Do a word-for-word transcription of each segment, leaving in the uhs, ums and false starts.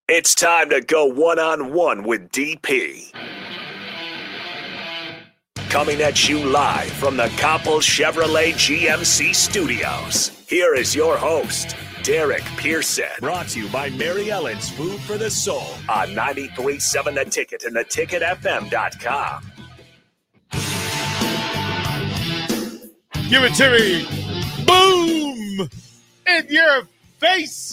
It's time to go one-on-one with D P. Coming at you live from the Coppel Chevrolet G M C studios. Here is your host, Derek Pearson. Brought to you by Mary Ellen's Food for the Soul on ninety-three point seven The Ticket and the ticket f m dot com. Give it to me. Boom! In your face.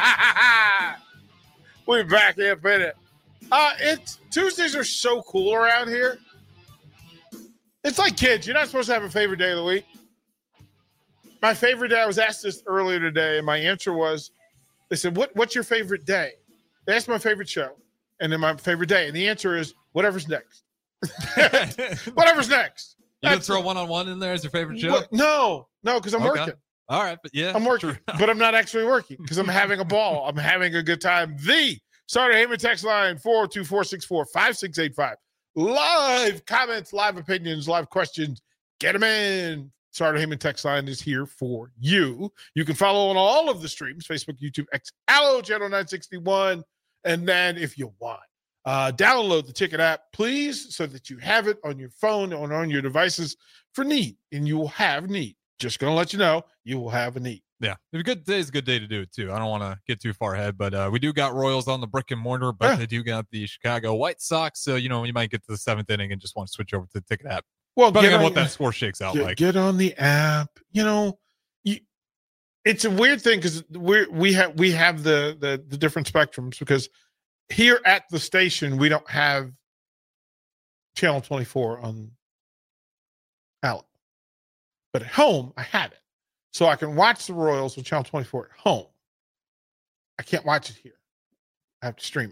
We're back in a minute. Uh, it's Tuesdays are so cool around here. It's like kids. You're not supposed to have a favorite day of the week. My favorite day, I was asked this earlier today, and my answer was, they said, what, what's your favorite day? They asked my favorite show, and then my favorite day. And the answer is, whatever's next. Whatever's next. You gonna throw one-on-one in there as your favorite show? What? No, no, because I'm Okay. working. All right, but yeah. I'm working, but I'm not actually working because I'm having a ball. I'm having a good time. The Starter Heyman text line, four oh two, four six four, five six eight five. Live comments, live opinions, live questions. Get them in. Starter Heyman text line is here for you. You can follow on all of the streams, Facebook, YouTube, X, Allo, Channel nine sixty-one. And then if you want, uh, download the Ticket app, please, so that you have it on your phone or on your devices for need. And you will have need. Just going to let you know, you will have a need. Yeah, a good day is a good day to do it, too. I don't want to get too far ahead, but uh, we do got Royals on the brick and mortar, but Yeah. they do got the Chicago White Sox. So, you know, you might get to the seventh inning and just want to switch over to the Ticket app. Well, Depending get on on, what that score shakes out get, like. get on the app. You know, you, it's a weird thing because we we have we have the, the the different spectrums because here at the station we don't have Channel twenty-four on Allen, but at home I have it, so I can watch the Royals on Channel twenty-four at home. I can't watch it here. I have to stream it.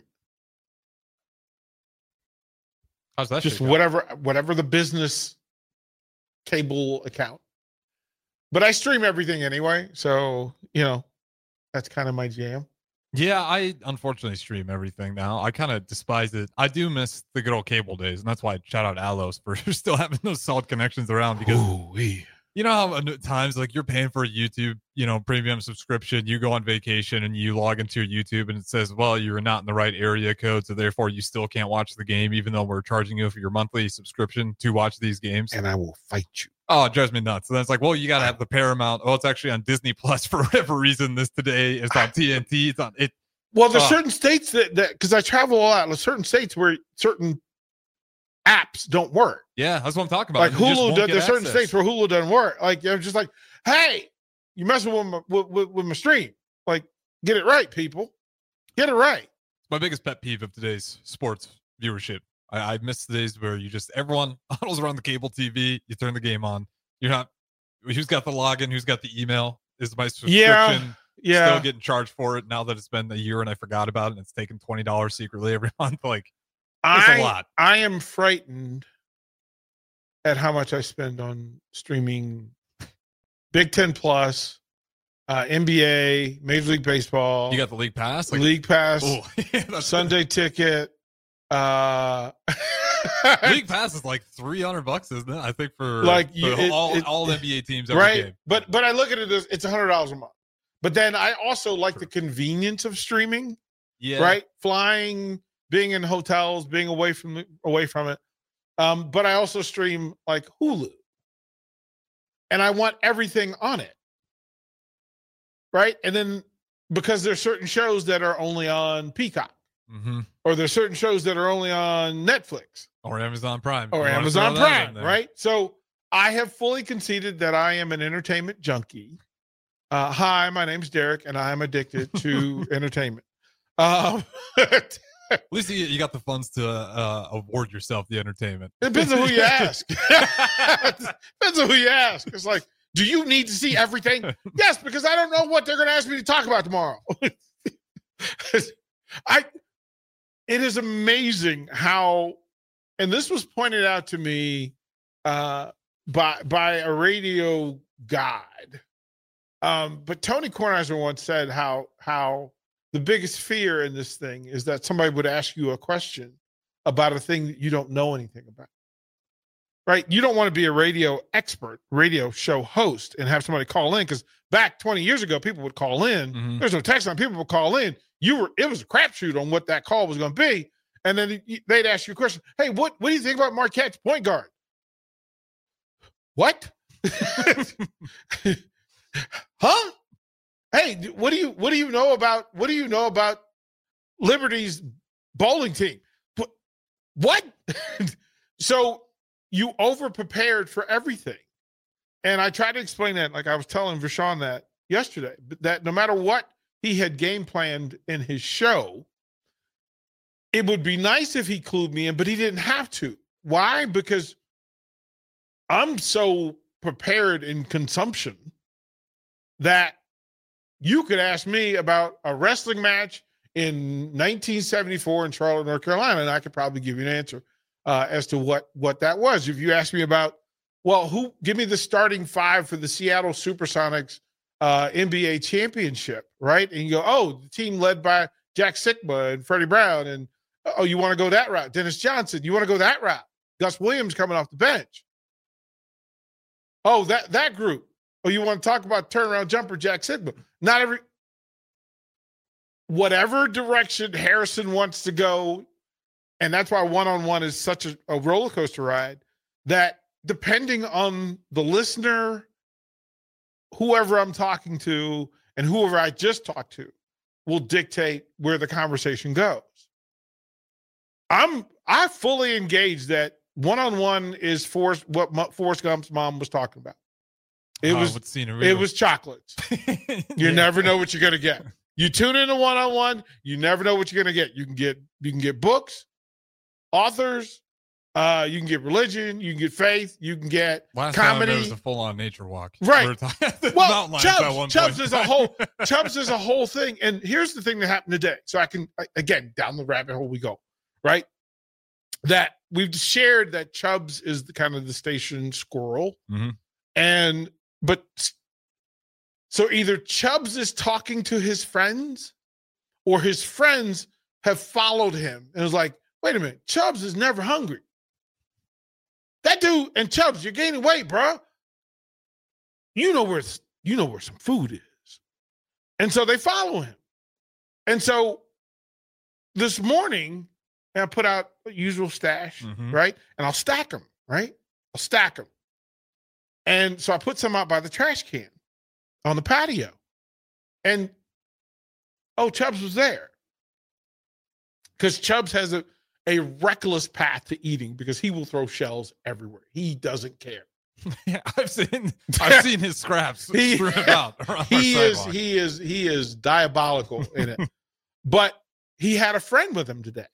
How's that Just shake out? whatever whatever the business cable account. But I stream everything anyway, so you know that's kind of my jam. Yeah, I unfortunately stream everything now. I kind of despise it. I do miss the good old cable days, and that's why I shout out Allos for still having those solid connections around because Ooh-wee. you know how at times like you're paying for a YouTube, you know, premium subscription, you go on vacation and you log into your YouTube and it says, well, you're not in the right area code, so therefore you still can't watch the game, even though we're charging you for your monthly subscription to watch these games. And I will fight you. Oh, it drives me nuts. So then it's like, well, you got to have the Paramount. Oh, it's actually on Disney Plus for whatever reason. This today it's on T N T. It's on it. Well, there's Oh. certain states that that because I travel a lot. There's certain states where certain apps don't work. Yeah, that's what I'm talking about. Like You just Hulu, won't does, get there's certain access. states where Hulu doesn't work. Like I'm just like, hey, you messing with my with, with, with my stream? Like, get it right, people. Get it right. My biggest pet peeve of today's sports viewership. I, I miss the days where you just everyone huddles around the cable T V. You turn the game on. You're not. Who's got the login? Who's got the email? Is my subscription Yeah, yeah. still getting charged for it now that it's been a year and I forgot about it and it's taking twenty dollars secretly every month? Like, it's I, a lot. I am frightened at how much I spend on streaming Big Ten Plus, uh, N B A, Major League Baseball, You got the league pass. Like, League Pass, oh, yeah, that's Sunday Ticket. Uh, league pass is like three hundred bucks, isn't it? I think for Like, for you- it- all it- all N B A teams every right? game. But but I look at it as it's a hundred dollars a month. But then I also like the convenience of streaming. Yeah, Right? Flying, being in hotels, being away from the, away from it. Um, but I also stream like Hulu. And I want everything on it. Right? And then because there's certain shows that are only on Peacock, Mm-hmm. or there's certain shows that are only on Netflix Or Amazon Prime. or You wanna Amazon throw that in Prime, there. right? So I have fully conceded that I am an entertainment junkie. Uh, hi, my name's Derek, and I am addicted to entertainment. Um, it At least you, you got the funds to uh, award yourself the entertainment. depends on who you ask. Depends on who you ask. It's like, do you need to see everything? Yes, because I don't know what they're going to ask me to talk about tomorrow. I. It is amazing how, and this was pointed out to me uh, by by a radio guide. Um, but Tony Kornheiser once said how how the biggest fear in this thing is that somebody would ask you a question about a thing that you don't know anything about. right? You don't want to be a radio expert, radio show host, and have somebody call in, because back twenty years ago, people would call in. Mm-hmm. There's no text line. People would call in. You were it was a crapshoot on what that call was going to be, and then they'd ask you a question. Hey, what what do you think about Marquette's point guard? What? Huh? Hey, what do you what do you know about what do you know about Liberty's bowling team? What? What? So you over prepared for everything. And I tried to explain that, like I was telling Vashon that yesterday, that no matter what he had game planned in his show, it would be nice if he clued me in, but he didn't have to. Why? Because I'm so prepared in consumption that you could ask me about a wrestling match in nineteen seventy-four in Charlotte, North Carolina, and I could probably give you an answer uh, as to what, what that was. If you ask me about, well, who give me the starting five for the Seattle Supersonics uh, N B A championship, right? And you go, oh, the team led by Jack Sikma and Freddie Brown, and oh, you want to go that route? Dennis Johnson, you want to go that route? Gus Williams coming off the bench. Oh, that that group. Oh, you want to talk about turnaround jumper Jack Sikma? Not every. Whatever direction Harrison wants to go, and that's why one-on-one is such a, a roller coaster ride, that depending on the listener, whoever I'm talking to, and whoever I just talked to, will dictate where the conversation goes. I'm I fully engaged that one-on-one is Forrest, what Forrest Gump's mom was talking about. It oh, was it was chocolates. You yeah. never know what you're gonna get. You tune in to one-on-one, you never know what you're gonna get. You can get you can get books, authors, uh, you can get religion, you can get faith, you can get Last comedy. Time it was a full-on nature walk. Right. We well, Chubbs, Chubbs is a whole Chubbs is a whole thing. And here's the thing that happened today. So I can again down the rabbit hole we go, right? That we've shared that Chubbs is the kind of the station squirrel. Mm-hmm. And but so either Chubbs is talking to his friends, or his friends have followed him and was like, wait a minute, Chubbs is never hungry. That dude, and Chubbs, you're gaining weight, bro. You know where you know where some food is. And so they follow him. And so this morning, I put out the usual stash, mm-hmm. right? And I'll stack them, right? I'll stack them. And so I put some out by the trash can on the patio. And, oh, Chubbs was there. Because Chubbs has a, a reckless path to eating, because he will throw shells everywhere. He doesn't care. Yeah, I've seen I've seen his scraps he, strewn about. He is he is he is diabolical in it. But he had a friend with him today.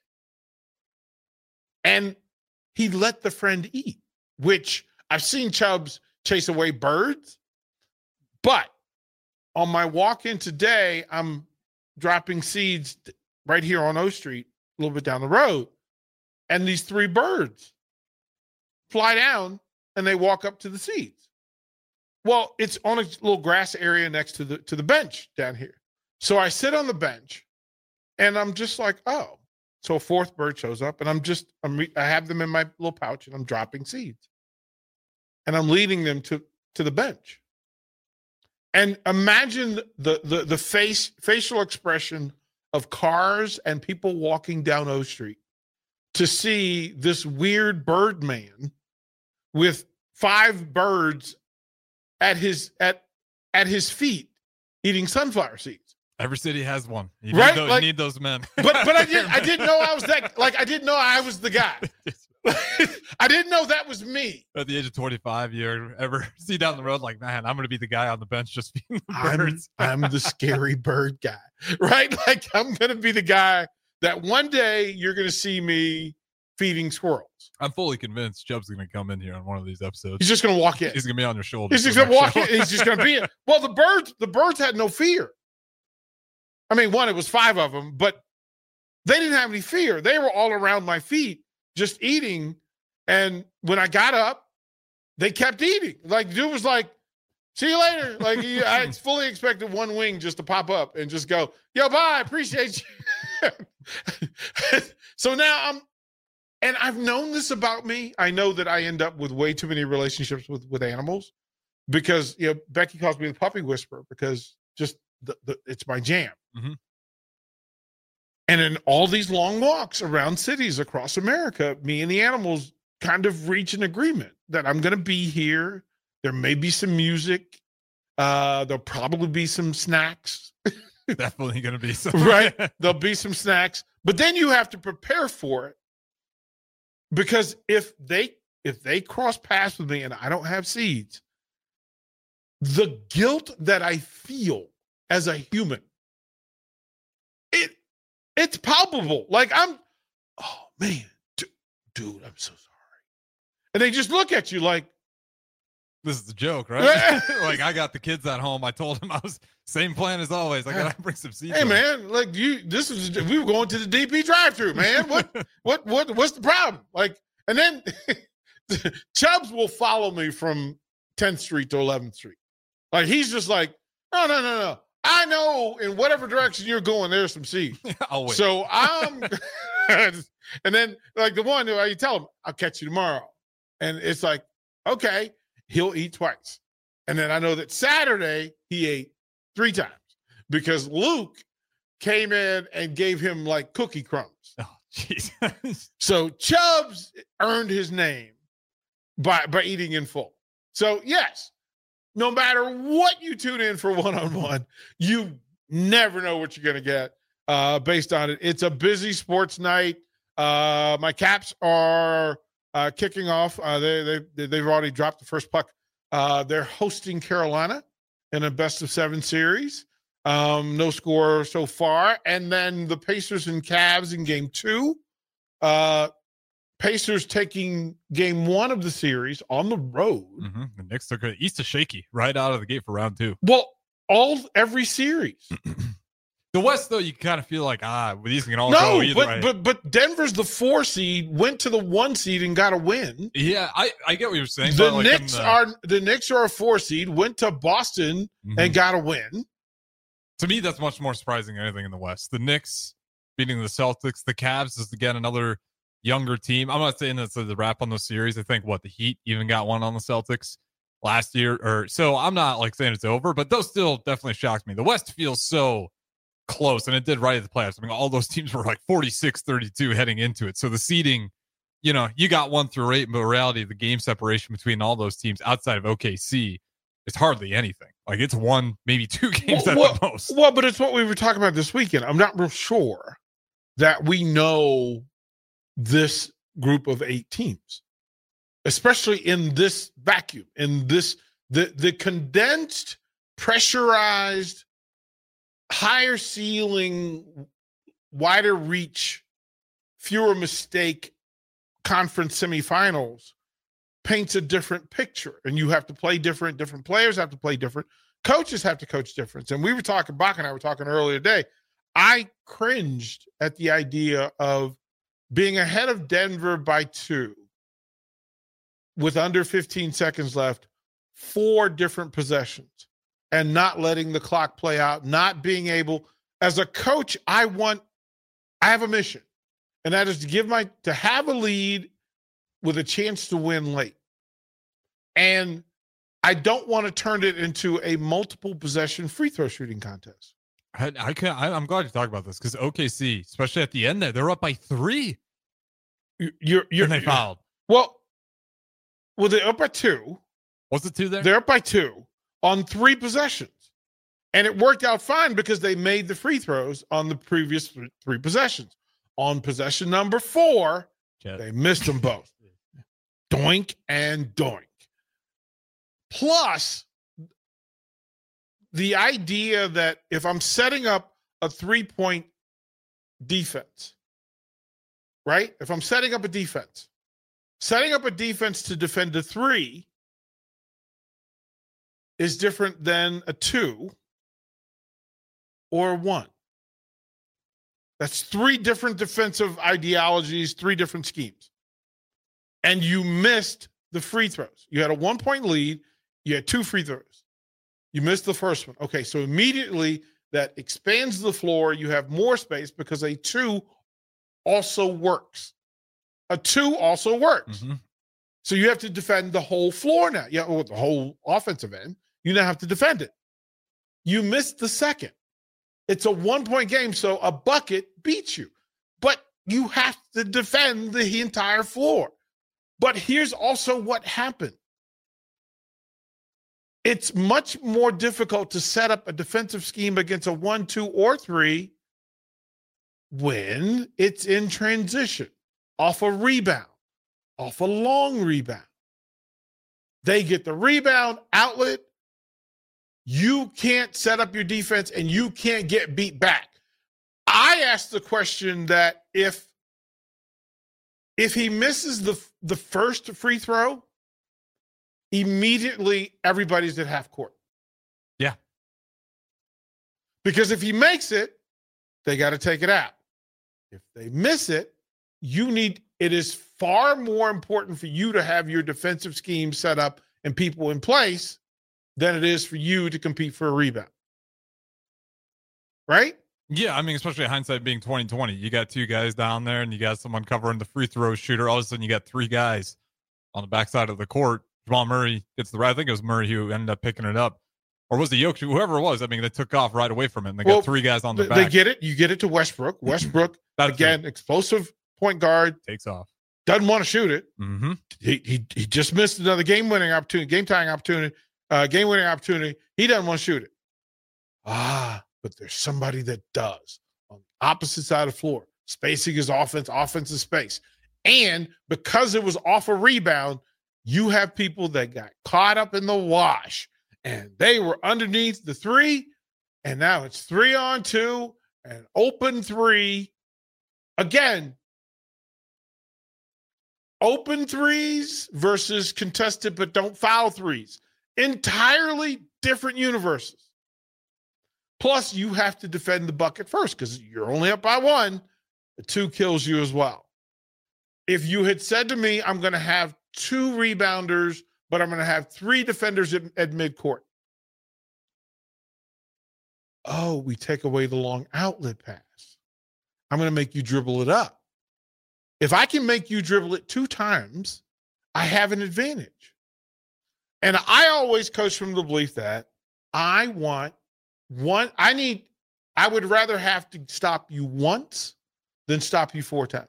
And he let the friend eat, which I've seen Chubbs chase away birds. But on my walk in today, I'm dropping seeds right here on O Street, a little bit down the road. And these three birds fly down and they walk up to the seeds. Well, it's on a little grass area next to the to the bench down here. So I sit on the bench and I'm just like, oh. So a fourth bird shows up, and I'm just, I'm re- I have them in my little pouch, and I'm dropping seeds. And I'm leading them to, to the bench. And imagine the, the, the face, facial expression of cars and people walking down O Street to see this weird bird man with five birds at his, at, at his feet eating sunflower seeds. Every city has one. You right? Need those, like, you need those men. But but I didn't I didn't know I was that like I didn't know I was the guy. I didn't know that was me. At the age of twenty-five, you ever see down the road like, man, I'm going to be the guy on the bench just feeding the birds. I'm, I'm the scary bird guy, right? Like I'm going to be the guy that one day you're going to see me feeding squirrels. I'm fully convinced Chubb's going to come in here on one of these episodes. He's just going to walk in. He's going to be on your shoulder. He's just going to walk in. He's just going to be in. Well, the birds, the birds had no fear. I mean, one, it was five of them, but they didn't have any fear. They were all around my feet just eating. And when I got up, they kept eating. Like, dude was like, see you later. Like, he, I fully expected one wing just to pop up and just go, yo, bye, appreciate you. So now I'm, and I've known this about me. I know that I end up with way too many relationships with, with animals because, you know, Becky calls me the puppy whisperer because just the, the, it's my jam. Mm-hmm. And in all these long walks around cities across America, me and the animals kind of reach an agreement that I'm going to be here. There may be some music. Uh, there'll probably be some snacks. Definitely going to be some. Right? There'll be some snacks. But then you have to prepare for it. Because if they if they cross paths with me and I don't have seeds, the guilt that I feel as a human, it it's palpable. Like I'm, oh man, dude, dude, I'm so sorry. And they just look at you like, this is a joke, right? Like I got the kids at home. I told them I was same plan as always. I gotta bring some seeds. Hey man, like you, this is we were going to the D P drive-through, man. What, what, what, what's the problem? Like, and then Chubbs will follow me from tenth Street to eleventh Street. Like he's just like, no, no, no, no. I know in whatever direction you're going, there's some seeds. I'll wait. So I'm, and then like the one where you tell him, I'll catch you tomorrow, and it's like, okay. He'll eat twice. And then I know that Saturday he ate three times because Luke came in and gave him like cookie crumbs. Oh, jeez. So Chubbs earned his name by, by eating in full. So yes, no matter what you tune in for one-on-one, you never know what you're going to get uh, based on it. It's a busy sports night. Uh, my Caps are Uh, kicking off, uh, they, they, they've already dropped the first puck. Uh, they're hosting Carolina in a best of seven series. Um, no score so far. And then the Pacers and Cavs in game two. Uh, Pacers taking game one of the series on the road. Mm-hmm. The Knicks took it east of shaky right out of the gate for round two. Well, all every series. The West, though, you kind of feel like, ah, these can all no, go either but, way. but but Denver's the four seed, went to the one seed and got a win. Yeah, I, I get what you're saying. The but like Knicks the, are the Knicks are a four seed, went to Boston mm-hmm. and got a win. To me, that's much more surprising than anything in the West. The Knicks beating the Celtics. The Cavs is, again, another younger team. I'm not saying that's the wrap on the series. I think, what, the Heat even got one on the Celtics last year. or So I'm not like saying it's over, but those still definitely shocked me. The West feels so close, and it did right at the playoffs. I mean, all those teams were like forty-six thirty-two heading into it. So the seeding, you know, you got one through eight, but in reality, the game separation between all those teams outside of O K C is hardly anything. Like it's one, maybe two games well, at the most. Well, but it's what we were talking about this weekend. I'm not real sure that we know this group of eight teams, especially in this vacuum, in this the the condensed, pressurized, higher ceiling, wider reach, fewer mistake conference semifinals paints a different picture. And you have to play different. Different players have to play different. Coaches have to coach different. And we were talking, Bach and I were talking earlier today. I cringed at the idea of being ahead of Denver by two with under fifteen seconds left, four different possessions, and not letting the clock play out, not being able, as a coach, I want, I have a mission, and that is to give my, to have a lead with a chance to win late. And I don't want to turn it into a multiple possession free throw shooting contest. I, I can, I, I'm glad you talked about this because O K C, especially at the end there, they're up by three. You're, you're, and they fouled. Well, well, they're up by two. Was it two there? They're up by two on three possessions. And it worked out fine because they made the free throws on the previous th- three possessions. On possession number four, Jet. They missed them both. Doink and doink. Plus, the idea that if I'm setting up a three-point defense, right? If I'm setting up a defense, setting up a defense to defend a three is different than a two or a one. That's three different defensive ideologies, three different schemes. And you missed the free throws. You had a one-point lead. You had two free throws. You missed the first one. Okay, so immediately that expands the floor. You have more space because a two also works. a two also works. Mm-hmm. So you have to defend the whole floor now. Yeah, well, the whole offensive end. You now have to defend it. You missed the second. It's a one-point game, so a bucket beats you. But you have to defend the entire floor. But here's also what happened. It's much more difficult to set up a defensive scheme against a one, two, or three when it's in transition, off a rebound, off a long rebound. They get the rebound outlet. You can't set up your defense and you can't get beat back. I asked the question that if, if he misses the, the first free throw, immediately everybody's at half court. Yeah. Because if he makes it, they got to take it out. If they miss it, you need, it is far more important for you to have your defensive scheme set up and people in place than it is for you to compete for a rebound. Right? Yeah, I mean, especially hindsight being twenty twenty. You got two guys down there and you got someone covering the free throw shooter. All of a sudden you got three guys on the backside of the court. Jamal Murray gets the right. I think it was Murray who ended up picking it up. Or was it Jokic? Whoever it was. I mean, they took off right away from it. And they well, got three guys on the they, back. They get it. You get it to Westbrook. Westbrook, again, explosive point guard. Takes off. Doesn't want to shoot it. Mm-hmm. He, he he just missed another game-winning opportunity, game-tying opportunity, uh, game-winning opportunity. He doesn't want to shoot it. Ah, but there's somebody that does on the opposite side of the floor. Spacing is offense, offense is space. And because it was off a rebound, you have people that got caught up in the wash and they were underneath the three, and now it's three on two and open three. Again, open threes versus contested but don't foul threes. Entirely different universes. Plus, you have to defend the bucket first because you're only up by one. The two kills you as well. If you had said to me, I'm going to have two rebounders, but I'm going to have three defenders at, at midcourt. Oh, we take away the long outlet pass. I'm going to make you dribble it up. If I can make you dribble it two times, I have an advantage. And I always coach from the belief that I want one, I need, I would rather have to stop you once than stop you four times.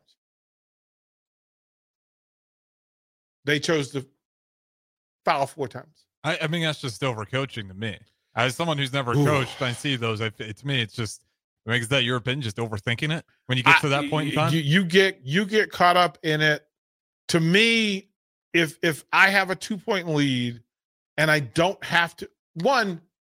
They chose to foul four times. I, I mean, that's just overcoaching to me. As someone who's never Ooh. coached, I see those. I, it, to me, it's just, is that your opinion, just overthinking it when you get I, to that point in time? You, you get you get caught up in it. To me, if if I have a two point lead and I don't have to, one,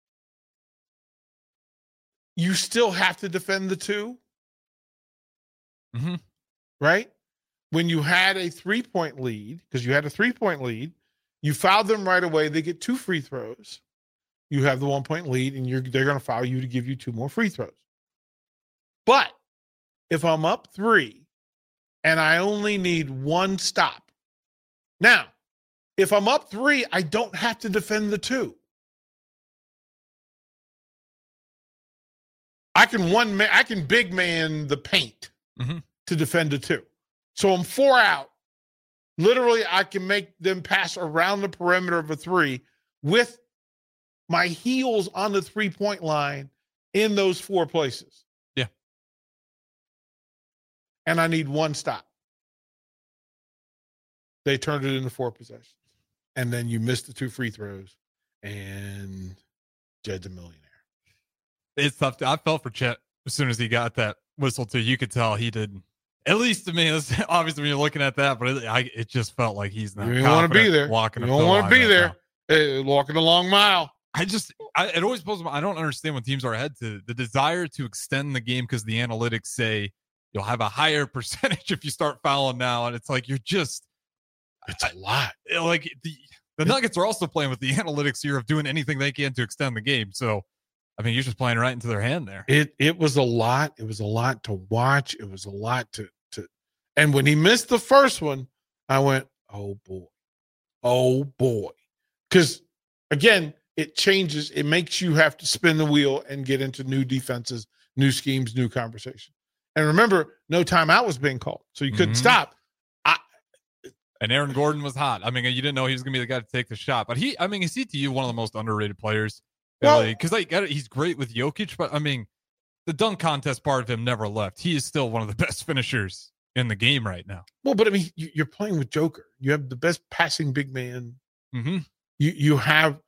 you still have to defend the two, mm-hmm. right? When you had a three point lead, because you had a three point lead, you fouled them right away. They get two free throws. You have the one point lead, and you're they're going to foul you to give you two more free throws. But if I'm up three and I only need one stop, now, if I'm up three, I don't have to defend the two. I can one man, I can big man the paint mm-hmm. to defend the two. So I'm four out. Literally, I can make them pass around the perimeter of a three with my heels on the three-point line in those four places. Yeah. And I need one stop. They turned it into four possessions. And then you missed the two free throws, and Jed's a millionaire. It's tough. To, I felt for Chet as soon as he got that whistle, too. You could tell he did. At least to me, obviously when you're looking at that, but it, I, it just felt like he's not. You don't want to be there. Walking you don't want to be right there. Hey, walking a long mile. I just, I, it always blows me. I don't understand when teams are ahead to the desire to extend the game because the analytics say you'll have a higher percentage if you start fouling now, and it's like you're just. It's a lot. I, like the the Nuggets are also playing with the analytics here of doing anything they can to extend the game. So, I mean, you're just playing right into their hand there. It it was a lot. It was a lot to watch. It was a lot to to. And when he missed the first one, I went, "Oh boy, oh boy," because again, it changes. It makes you have to spin the wheel and get into new defenses, new schemes, new conversation. And remember, no timeout was being called, so you couldn't mm-hmm. stop. I, And Aaron Gordon was hot. I mean, you didn't know he was going to be the guy to take the shot. But he, I mean, is he to you one of the most underrated players? Because well, like, he's great with Jokic, but I mean, the dunk contest part of him never left. He is still one of the best finishers in the game right now. Well, but I mean, you're playing with Joker. You have the best passing big man. Mm-hmm. You you have.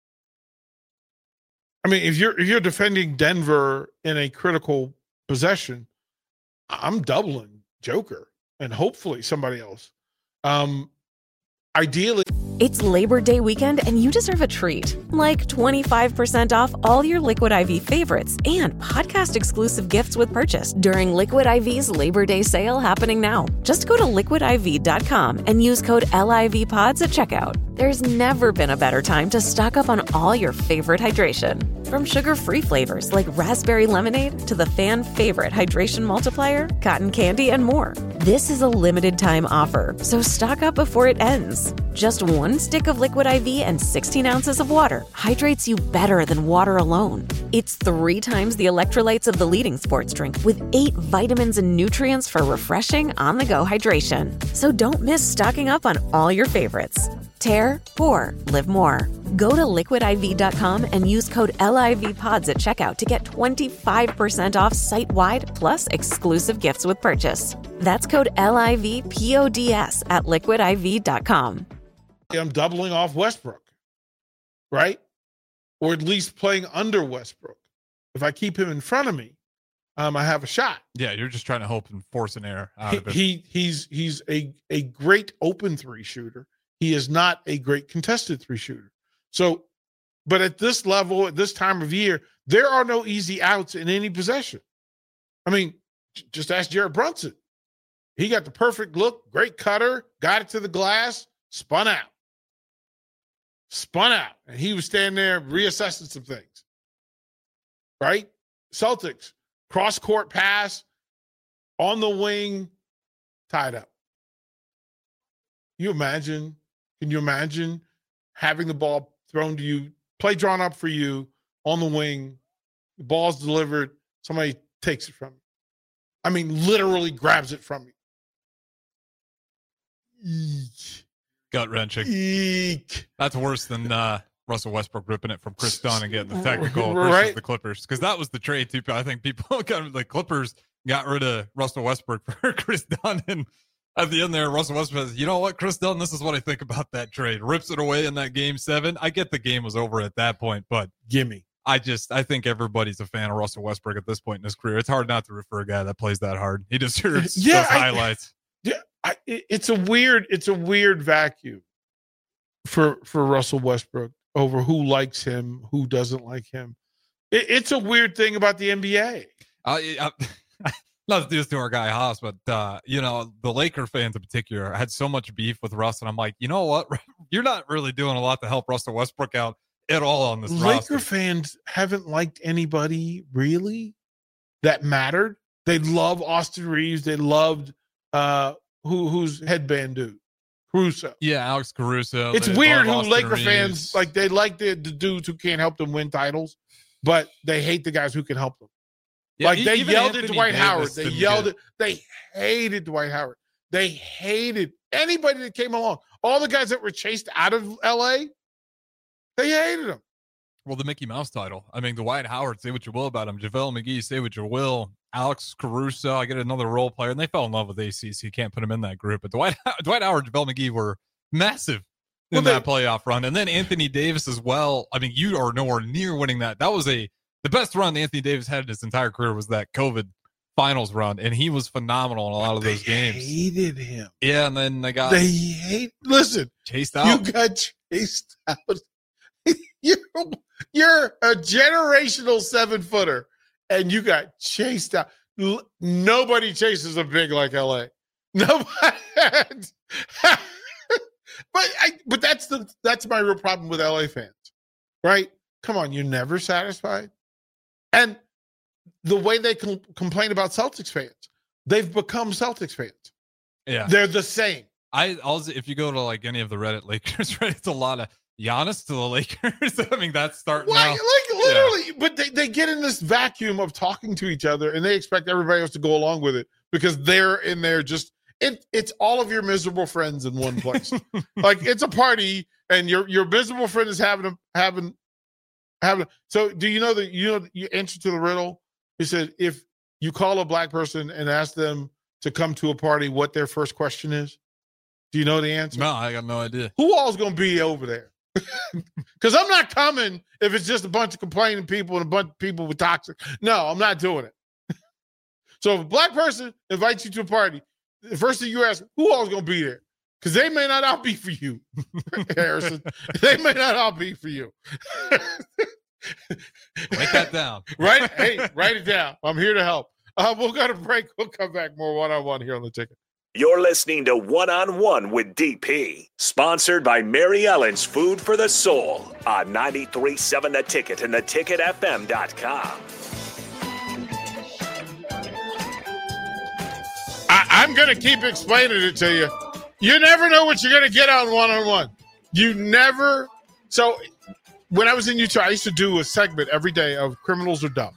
I mean, if you're if you're defending Denver in a critical possession, I'm doubling Joker and hopefully somebody else. Um, ideally. It's Labor Day weekend and you deserve a treat. Like twenty-five percent off all your Liquid I V favorites and podcast exclusive gifts with purchase during Liquid I V's Labor Day sale happening now. Just go to liquid I V dot com and use code L I V pods at checkout. There's never been a better time to stock up on all your favorite hydration. From sugar-free flavors like raspberry lemonade to the fan favorite hydration multiplier, cotton candy, and more. This is a limited time offer, so stock up before it ends. Just one stick of Liquid I V and sixteen ounces of water hydrates you better than water alone. It's three times the electrolytes of the leading sports drink with eight vitamins and nutrients for refreshing on-the-go hydration. So don't miss stocking up on all your favorites. Tear, pour, live more. Go to liquid I V dot com and use code L I V pods at checkout to get twenty-five percent off site-wide plus exclusive gifts with purchase. That's code L I V P O D S at liquid I V dot com. I'm doubling off Westbrook, right? Or at least playing under Westbrook. If I keep him in front of me, um, I have a shot. Yeah, you're just trying to hope and force an error out of it. He, he's he's a, a great open three shooter. He is not a great contested three shooter. So, but at this level, at this time of year, there are no easy outs in any possession. I mean, j- just ask Jared Brunson. He got the perfect look, great cutter, got it to the glass, spun out. Spun out. And he was standing there reassessing some things. Right? Celtics, cross-court pass, on the wing, tied up. You imagine, can you imagine having the ball thrown to you, play drawn up for you, on the wing, the ball's delivered, somebody takes it from you. I mean, literally grabs it from you. Eek. Gut-wrenching. Eek. That's worse than uh, Russell Westbrook ripping it from Chris Dunn and getting the technical versus right. the Clippers. Because that was the trade, too. I think people kind of, the Clippers got rid of Russell Westbrook for Chris Dunn. And at the end there, Russell Westbrook says, you know what, Chris Dunn, this is what I think about that trade. Rips it away in that game seven. I get the game was over at that point, but gimme. I just, I think everybody's a fan of Russell Westbrook at this point in his career. It's hard not to root for a guy that plays that hard. He deserves yeah, those I, highlights. Yeah, I, it's a weird, it's a weird vacuum for for Russell Westbrook over who likes him, who doesn't like him. It, it's a weird thing about the N B A. Uh, I, not to do this to our guy Haas, but uh, you know, the Laker fans in particular had so much beef with Russ, and I'm like, you know what? You're not really doing a lot to help Russell Westbrook out at all on this Laker roster. Fans haven't liked anybody really that mattered. They love Austin Reeves. They loved uh, who who's headband dude, Caruso. Yeah, Alex Caruso. It's they weird who Austin Laker Reeves. fans like. They like the, the dudes who can't help them win titles, but they hate the guys who can help them. Yeah, like they yelled Anthony at Dwight Davis Howard. They yelled get... at. They hated Dwight Howard. They hated anybody that came along. All the guys that were chased out of L A, they hated them. Well, the Mickey Mouse title. I mean, Dwight Howard, say what you will about him. JaVale McGee, say what you will. Alex Caruso, I get another role player, and they fell in love with A C, so you can't put him in that group. But Dwight, Dwight Howard and JaVale McGee were massive in well, that they, playoff run. And then Anthony Davis as well. I mean, you are nowhere near winning that. That was a the best run Anthony Davis had in his entire career was that COVID finals run, and he was phenomenal in a lot of those they games. Hated him. Yeah, and then they got they hate. Listen, chased out. You got chased out. you're, you're a generational seven footer, and you got chased out. L- nobody chases a big like L A. Nobody. but I. But that's the that's my real problem with L A fans, right? Come on, you're never satisfied, and the way they com- complain about Celtics fans, they've become Celtics fans. Yeah, they're the same. I also, if you go to like any of the Reddit Lakers, right, it's a lot of Giannis to the Lakers. I mean, that's starting Why, now. Like literally, yeah. But they, they get in this vacuum of talking to each other, and they expect everybody else to go along with it because they're in there just it, it's all of your miserable friends in one place. Like it's a party, and your your miserable friend is having a having having. So, do you know that you know you answer to the riddle? He said, if you call a black person and ask them to come to a party, what their first question is? Do you know the answer? No, I got no idea. Who all's gonna be over there? Because I'm not coming if it's just a bunch of complaining people and a bunch of people with toxic. No, I'm not doing it. So if a black person invites you to a party, the first thing you ask, who all's gonna be there? Because they may not all be for you, Harrison. They may not all be for you. Write that down. Right? Hey, write it down. I'm here to help. Uh, we'll go to break. We'll come back more one-on-one here on The Ticket. You're listening to One-on-One with D P, sponsored by Mary Ellen's Food for the Soul on ninety-three point seven The Ticket and the ticket f m dot com. I, I'm going to keep explaining it to you. You never know what you're going to get on one-on-one. You never. So when I was in Utah, I used to do a segment every day of Criminals Are Dumb.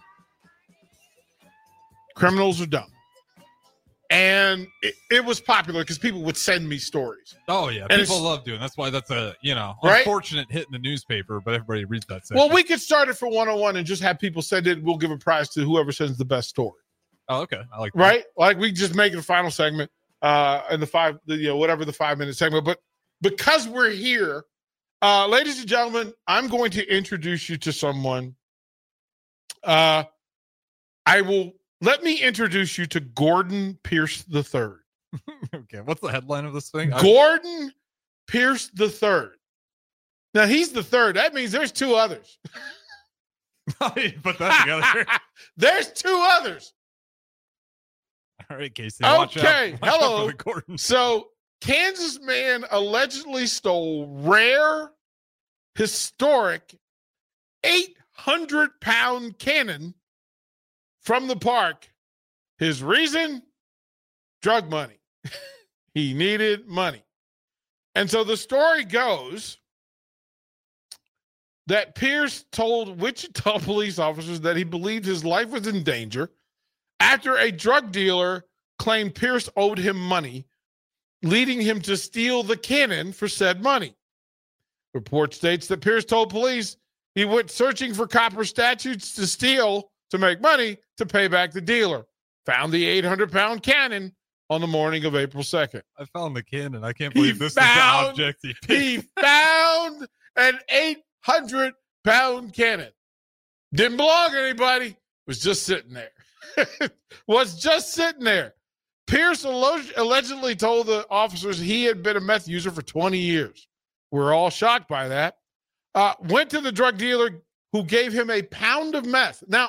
Criminals Are Dumb. And it, it was popular because people would send me stories. Oh, yeah. And people love doing it. That's why that's a, you know, right? unfortunate hit in the newspaper, but everybody reads that section. Well, we could start it for one-on-one and just have people send it. We'll give a prize to whoever sends the best story. Oh, okay. I like that. Right? Like we just make it a final segment uh, and the five, the, you know, whatever the five-minute segment. But because we're here, uh, ladies and gentlemen, I'm going to introduce you to someone. Uh, I will... Let me introduce you to Gordon Pierce the third. Okay, what's the headline of this thing? Gordon Pierce the third. Now, he's the third. That means there's two others. Put that together. There's two others. All right, Casey. Watch okay, out. Watch hello. out for the Gordon. So, Kansas man allegedly stole rare, historic, eight hundred pound cannon from the park. His reason? Drug money. He needed money. And so the story goes that Pierce told Wichita police officers that he believed his life was in danger after a drug dealer claimed Pierce owed him money, leading him to steal the cannon for said money. Report states that Pierce told police he went searching for copper statues to steal to make money to pay back the dealer. Found the eight hundred pound cannon on the morning of April second. I found the cannon. I can't believe He this found, is the object he picked. He found an eight hundred pound cannon. Didn't belong to anybody. Was just sitting there. Was just sitting there. Pierce allegedly told the officers he had been a meth user for twenty years. We're all shocked by that. Uh, went to the drug dealer who gave him a pound of meth. Now,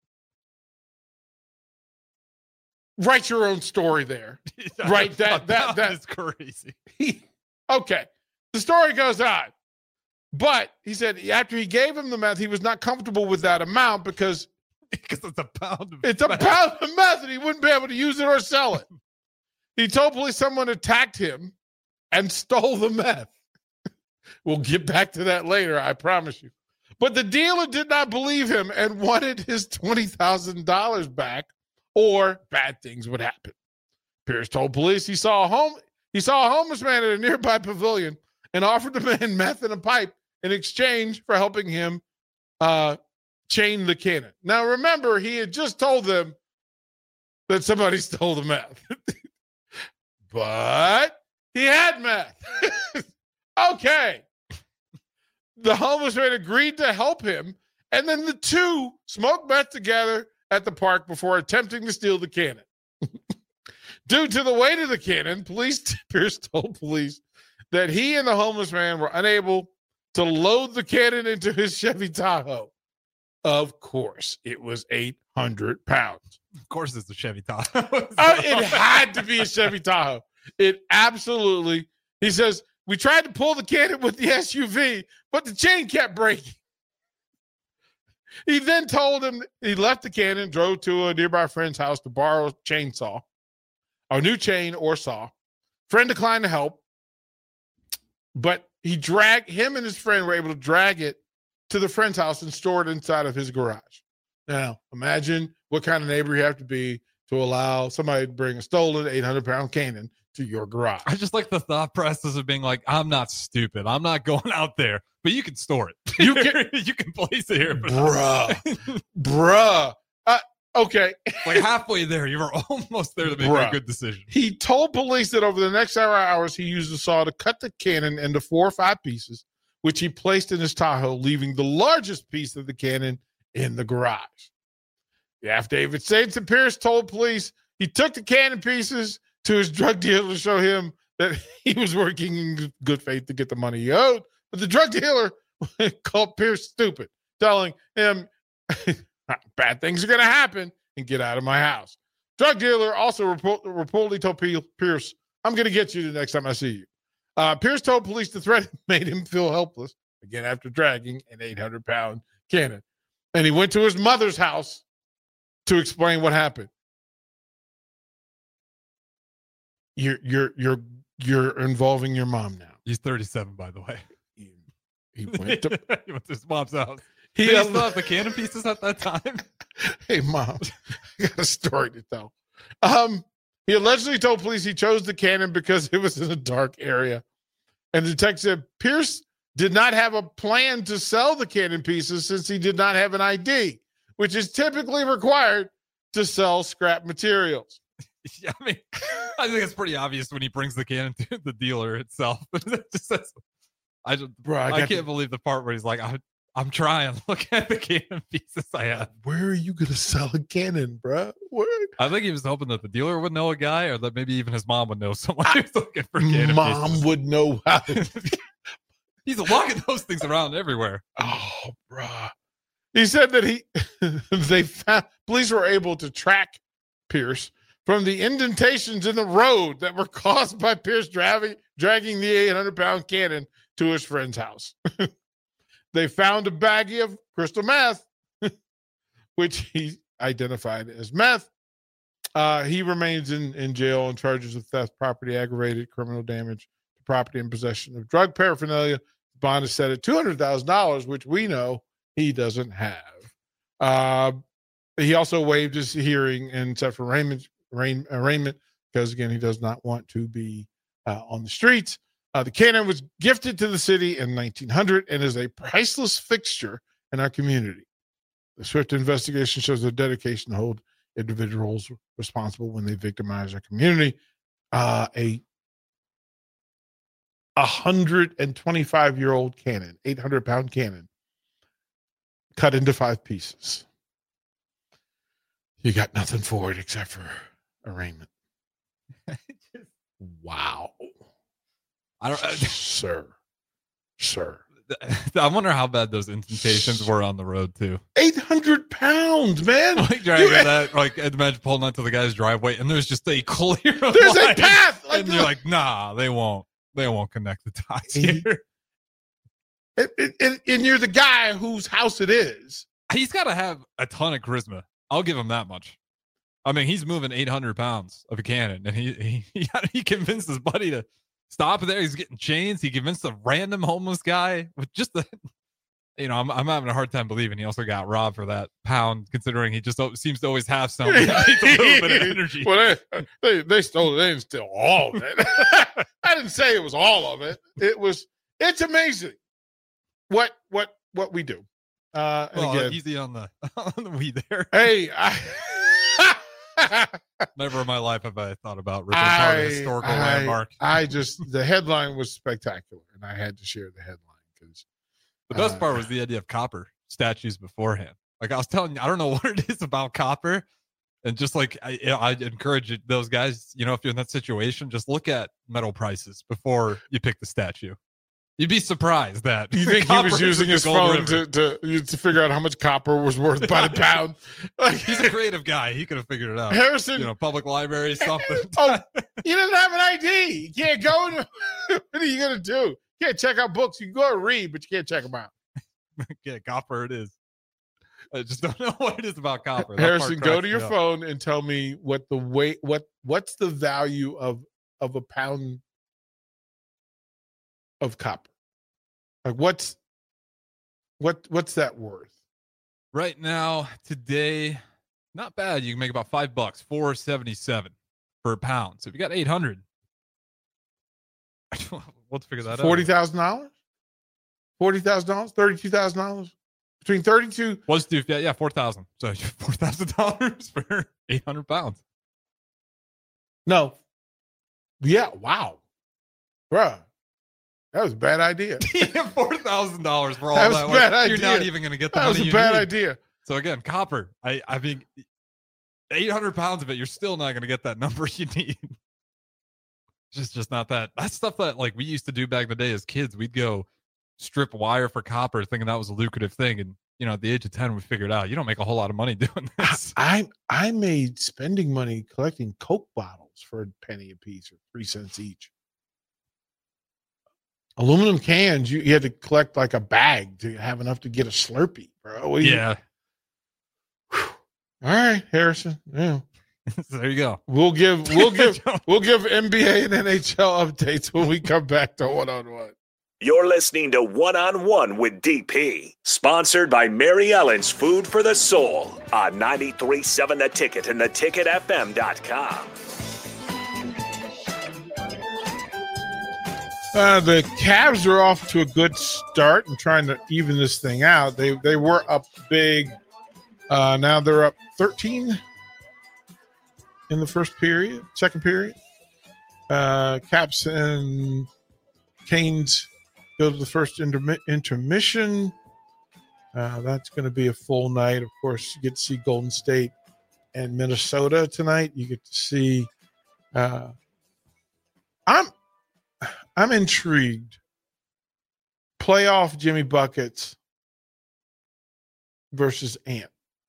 write your own story there. Right? That that that is crazy. He, okay. The story goes on. But he said after he gave him the meth, he was not comfortable with that amount because because it's a pound of it's meth. a pound of meth and he wouldn't be able to use it or sell it. He told police someone attacked him and stole the meth. We'll get back to that later, I promise you. But the dealer did not believe him and wanted his twenty thousand dollars back, or bad things would happen. Pierce told police he saw a home he saw a homeless man at a nearby pavilion and offered the man meth and a pipe in exchange for helping him uh, chain the cannon. Now, remember, he had just told them that somebody stole the meth. But he had meth. Okay. The homeless man agreed to help him, and then the two smoked meth together at the park before attempting to steal the cannon. Due to the weight of the cannon, police Pierce told police that he and the homeless man were unable to load the cannon into his Chevy Tahoe. Of course, it was eight hundred pounds. Of course, it's a Chevy Tahoe. uh, it had to be a Chevy Tahoe. It absolutely. He says, we tried to pull the cannon with the S U V, but the chain kept breaking. He then told him he left the cannon, drove to a nearby friend's house to borrow a chainsaw, a new chain or saw. Friend declined to help, but he dragged him and his friend were able to drag it to the friend's house and store it inside of his garage. Now, imagine what kind of neighbor you have to be to allow somebody to bring a stolen eight hundred pound cannon to your garage. I just like the thought process of being like, I'm not stupid. I'm not going out there, but you can store it. You can, you can place it here. Bruh. Bruh. Uh, okay. Like halfway there, you were almost there to make Bruh. a good decision. He told police that over the next several hours, he used a saw to cut the cannon into four or five pieces, which he placed in his Tahoe, leaving the largest piece of the cannon in the garage. The affidavit states that Pierce told police he took the cannon pieces to his drug dealer to show him that he was working in good faith to get the money he owed. But the drug dealer called Pierce stupid, telling him bad things are going to happen and get out of my house. Drug dealer also report, reportedly told Pierce, I'm going to get you the next time I see you. Uh, Pierce told police the threat made him feel helpless, again, after dragging an eight hundred pound cannon. And he went to his mother's house to explain what happened. You're you're you're you're involving your mom now. He's thirty-seven, by the way. He, he went to he went to his mom's house. he Did he um, still have the cannon pieces at that time? Hey, mom, I got a story to tell. Um, he allegedly told police he chose the cannon because it was in a dark area. And the detective said Pierce did not have a plan to sell the cannon pieces since he did not have an I D, which is typically required to sell scrap materials. Yeah, I mean, I think it's pretty obvious when he brings the cannon to the dealer itself. It just says, I, just, Bro, I, I got can't the- believe the part where he's like, I, I'm trying. Look at the cannon pieces I have. Where are you going to sell a cannon, bro? Where? I think he was hoping that the dealer would know a guy, or that maybe even his mom would know someone who's looking for cannon Mom pieces. would know how to. He's lugging those things around everywhere. Oh, bro. He said that he, they found, police were able to track Pierce from the indentations in the road that were caused by Pierce driving, dragging the eight hundred pound cannon to his friend's house. They found a baggie of crystal meth, which he identified as meth. Uh, he remains in, in jail on charges of theft, property, aggravated criminal damage to property, and possession of drug paraphernalia. Bond is set at two hundred thousand dollars, which we know he doesn't have. Uh, he also waived his hearing and set for arraignment, arraign, arraignment because, again, he does not want to be uh, on the streets. Uh, the cannon was gifted to the city in nineteen hundred and is a priceless fixture in our community. The swift investigation shows their dedication to hold individuals responsible when they victimize our community. Uh, a one hundred twenty-five year old cannon, eight hundred pound cannon, cut into five pieces. You got nothing for it except for arraignment. Wow. I don't, sir, sir. I wonder how bad those indentations were on the road too. eight hundred pounds, man. Like driving You- that, like imagine pulling onto the guy's driveway, and there's just a clear There's a line, path. Like, and you're like, nah, they won't. They won't connect the dots He- here. and, and, and you're the guy whose house it is. He's got to have a ton of charisma. I'll give him that much. I mean, he's moving eight hundred pounds of a cannon, and he he he, he convinced his buddy to stop there. He's getting chains. He convinced a random homeless guy with just the, you know, I'm I'm having a hard time believing he also got robbed for that pound, considering he just o- seems to always have something that needs a little bit of energy. Well, they, they, they stole it. They didn't steal all of it. I didn't say it was all of it. It was, it's amazing what, what, what we do. Uh, and Well, again, easy on the on the weed there. hey, I, Never in my life have I thought about ripping apart a I, historical I, landmark. I just, the headline was spectacular and I had to share the headline because The best uh, part was the idea of copper statues beforehand. Like I was telling you, I don't know what it is about copper, and just like I, you know, I encourage those guys, you know, if you're in that situation, just look at metal prices before you pick the statue. You'd be surprised that you think he copper was is using the his gold phone river. to, to, to figure out how much copper was worth by the pound. Like, He's a creative guy. He could have figured it out. Harrison, You know, public library, something. oh, you didn't have an I D. You can't go. In, what are you going to do? You can't check out books. You can go and read, but you can't check them out. Yeah, copper it is. I just don't know what it is about copper. That Harrison, part go cracks to me your up. phone and tell me what the weight, what, what's the value of, of a pound of copper? Like what's, what, what's that worth? Right now, today, not bad. You can make about five bucks, four seventy seven for a pound. So if you got eight hundred, Let's figure that forty out. thousand dollars? forty thousand dollars? thirty-two thousand dollars? Between thirty-two. Was do yeah, yeah, four thousand. So four thousand dollars for eight hundred pounds. No. Yeah, wow. Bruh. That was a bad idea. Yeah, four thousand dollars for all that. Was that a bad idea. You're not even going to get the that money was a you bad need. idea. So again, copper. I, I mean, eight hundred pounds of it, you're still not going to get that number you need. Just, just not that. That's stuff that like we used to do back in the day as kids. We'd go strip wire for copper, thinking that was a lucrative thing. And you know, at the age of ten, we figured out you don't make a whole lot of money doing this. I I made spending money collecting Coke bottles for a penny a piece or three cents each. Aluminum cans, you, you had to collect like a bag to have enough to get a Slurpee, bro. What do you- Yeah. All right, Harrison. Yeah. So there you go. We'll give we'll give we'll give N B A and N H L updates when we come back to one on one. You're listening to One on One with D P, sponsored by Mary Ellen's Food for the Soul on ninety-three point seven The Ticket and the ticket f m dot com. Uh, the Cavs are off to a good start and trying to even this thing out. They they were up big. Uh, now they're up thirteen in the first period, second period. Uh, Caps and Canes go to the first intermi- intermission. Uh, that's going to be a full night. Of course, you get to see Golden State and Minnesota tonight. You get to see. Uh, I'm I'm intrigued. Playoff Jimmy Buckets versus Ant.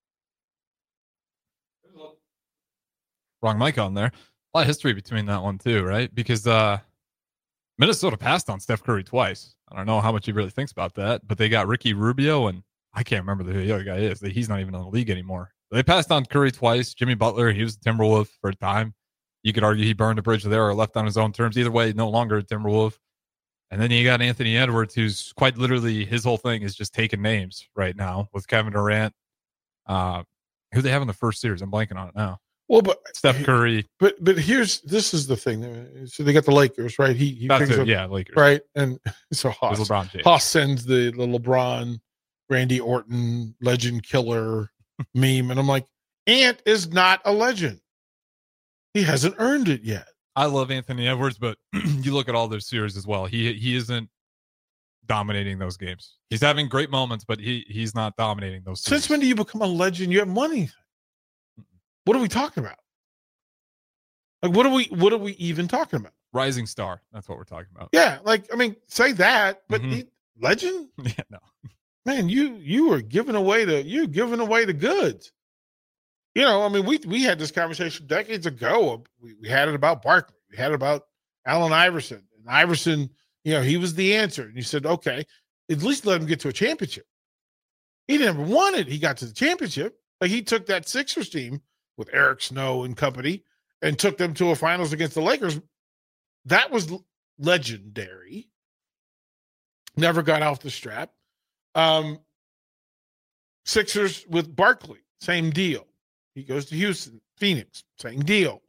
Wrong mic on there. A lot of history between that one too, right? Because uh, Minnesota passed on Steph Curry twice. I don't know how much he really thinks about that, but they got Ricky Rubio, and I can't remember who the other guy is. He's not even in the league anymore. They passed on Curry twice. Jimmy Butler, he was a Timberwolf for a time. You could argue he burned a bridge there or left on his own terms. Either way, no longer a Timberwolf. And then you got Anthony Edwards, who's quite literally, his whole thing is just taking names right now with Kevin Durant. Uh, who they have in the first series? I'm blanking on it now. Well, but Steph Curry. But but here's this is the thing. So they got the Lakers, right? He, he That's picks it, up, yeah, Lakers. right? And so Haas, LeBron James. Haas sends the, the LeBron, Randy Orton, legend killer meme, and I'm like, Ant is not a legend. He hasn't earned it yet. I love Anthony Edwards, but you look at all those series as well. He he isn't dominating those games. He's having great moments, but he he's not dominating those series. Since when do you become a legend? You have money. What are we talking about? Like, what are we? What are we even talking about? Rising star. That's what we're talking about. Yeah, like I mean, say that, but Mhm. he, legend, Yeah, no. man, you you were giving away the you giving away the goods. You know, I mean, we we had this conversation decades ago. We, we had it about Barkley. We had it about Allen Iverson. And Iverson, you know, he was the answer. And you said, okay, at least let him get to a championship. He never won it. He got to the championship. Like he took that Sixers team with Eric Snow and company and took them to a finals against the Lakers. That was legendary. Never got off the strap. Um, Sixers with Barkley, same deal. He goes to Houston, Phoenix, same deal.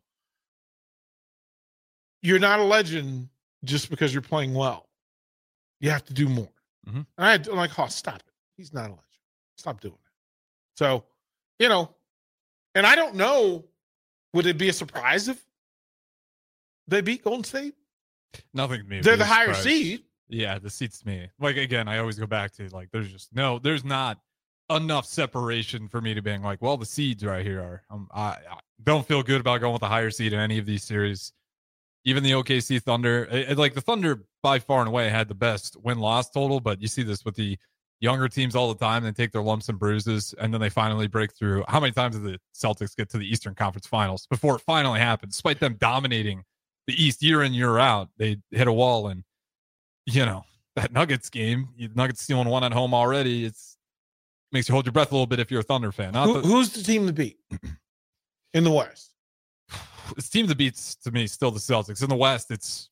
You're not a legend just because you're playing well. You have to do more. Mm-hmm. And I, I'm like, oh, stop it. He's not a legend. Stop doing that. So, you know, and I don't know, would it be a surprise if they beat Golden State? Nothing to me. They're the higher seed. Yeah, the seats to me. Like, again, I always go back to, like, there's just no, there's not enough separation for me to being like, well, the seeds right here are, um, I, I don't feel good about going with the higher seed in any of these series. Even the O K C Thunder, it, it, like the Thunder by far and away had the best win-loss total, but you see this with the younger teams all the time. They take their lumps and bruises, and then they finally break through. How many times did the Celtics get to the Eastern Conference Finals before it finally happened? Despite them dominating the East year in, year out, they hit a wall. And, you know, that Nuggets game, Nuggets stealing one at home already, it's makes you hold your breath a little bit if you're a Thunder fan. Not Who, the, who's the team to beat in the West? It's team that beats, to me, still the Celtics. In the West, it's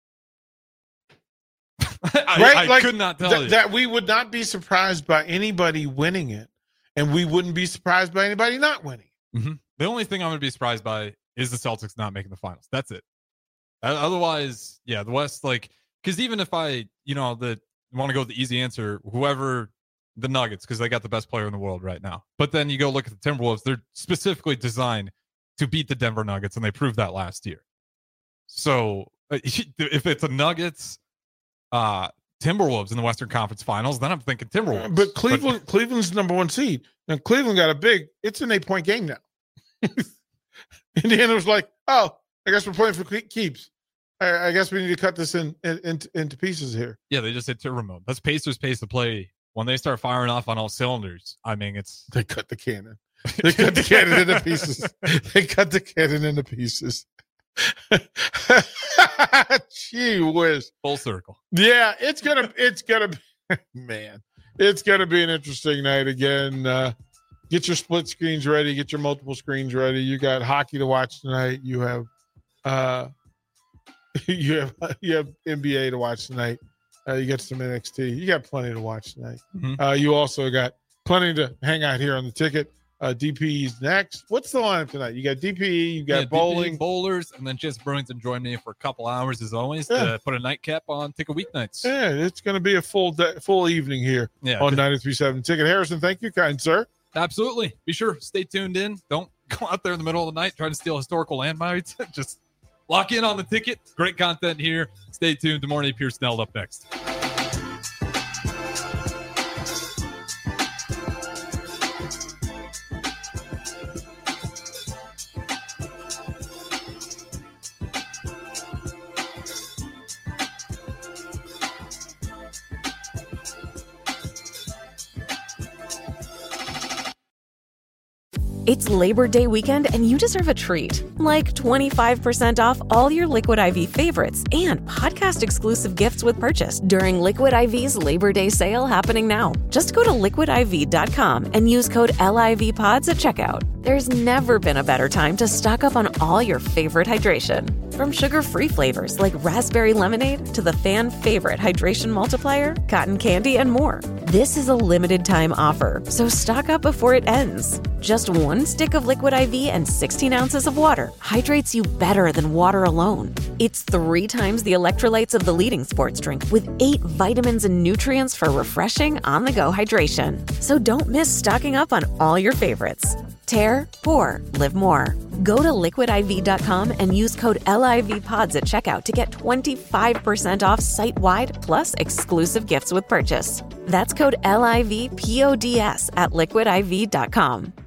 I, Right? I Like, could not tell th- you. that we would not be surprised by anybody winning it, and we wouldn't be surprised by anybody not winning. Mm-hmm. The only thing I'm going to be surprised by is the Celtics not making the finals. That's it. Otherwise, yeah, the West, like, because even if I, you know, the want to go with the easy answer, whoever the Nuggets, because they got the best player in the world right now. But then you go look at the Timberwolves, they're specifically designed to beat the Denver Nuggets, and they proved that last year. So if it's a Nuggets, uh, Timberwolves in the Western Conference Finals, then I'm thinking Timberwolves. But Cleveland, but, Cleveland's number one seed. And Cleveland got a big, it's an eight-point game now. Indiana was like, oh, I guess we're playing for keeps. I, I guess we need to cut this in, in, in into pieces here. Yeah, they just hit turbo mode. That's Pacers' pace of play. When they start firing off on all cylinders, I mean, it's... They cut the cannon. They cut the cannon into pieces. They cut the cannon into pieces. Gee whiz. Full circle. Yeah, it's gonna it's gonna be, man, it's gonna be an interesting night again. Uh, get your split screens ready, get your multiple screens ready. You got hockey to watch tonight. You have uh you have you have N B A to watch tonight. Uh, you got some N X T. You got plenty to watch tonight. Mm-hmm. Uh, you also got plenty to hang out here on the ticket. Uh, D P E's next. What's the lineup tonight? You got D P E, you got yeah, bowling, D P E, bowlers, and then just Brewington join me for a couple hours as always yeah. to put a nightcap on Ticket Weeknights. Yeah, it's going to be a full day, full evening here yeah, on ninety-three point seven Ticket. Harrison, thank you, kind sir. Absolutely. Be sure stay tuned in. Don't go out there in the middle of the night trying to steal historical landmarks. Just lock in on the ticket. Great content here. Stay tuned. DeMornay Pierce-Snell up next. It's Labor Day weekend, and you deserve a treat. Like twenty-five percent off all your Liquid I V favorites and podcast-exclusive gifts with purchase during Liquid I V's Labor Day sale happening now. Just go to liquid I V dot com and use code L I V pods at checkout. There's never been a better time to stock up on all your favorite hydration. From sugar-free flavors like raspberry lemonade to the fan favorite hydration multiplier, cotton candy, and more. This is a limited time offer, so stock up before it ends. Just one stick of Liquid I V and sixteen ounces of water hydrates you better than water alone. It's three times the electrolytes of the leading sports drink with eight vitamins and nutrients for refreshing on-the-go hydration. So don't miss stocking up on all your favorites. Tear, pour, live more. Go to liquid I V dot com and use code L I V pods at checkout to get twenty-five percent off site-wide plus exclusive gifts with purchase. That's code L I V P O D S at liquid I V dot com.